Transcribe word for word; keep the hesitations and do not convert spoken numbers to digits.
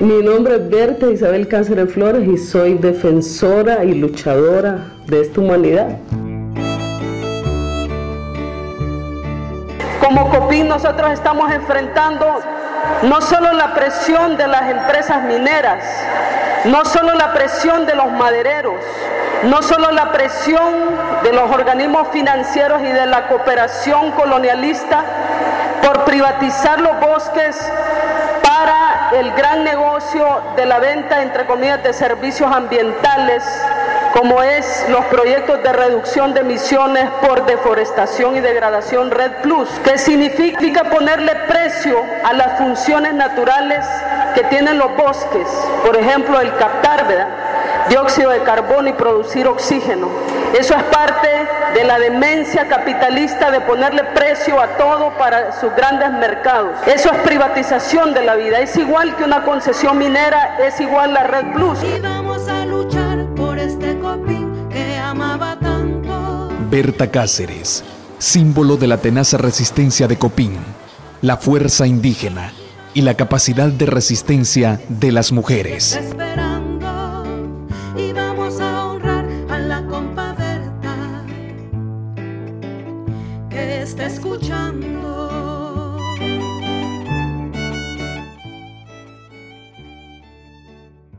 Mi nombre es Berta Isabel Cáceres Flores y soy defensora y luchadora de esta humanidad. Como COPIN nosotros estamos enfrentando no solo la presión de las empresas mineras, no solo la presión de los madereros, no solo la presión de los organismos financieros y de la cooperación colonialista por privatizar los bosques para el gran negocio de la venta, entre comillas, de servicios ambientales, como es los proyectos de reducción de emisiones por deforestación y degradación Red Plus, que significa ponerle precio a las funciones naturales que tienen los bosques, por ejemplo, el captar, ¿verdad?, dióxido de carbono y producir oxígeno. Eso es parte de la demencia capitalista de ponerle precio a todo para sus grandes mercados. Eso es privatización de la vida. Es igual que una concesión minera, es igual la Red Plus. Y vamos a luchar por este COPIN que amaba tanto. Berta Cáceres, símbolo de la tenaz resistencia de COPIN, la fuerza indígena y la capacidad de resistencia de las mujeres. Esperando, y vamos a honrar a la compa Berta que está escuchando.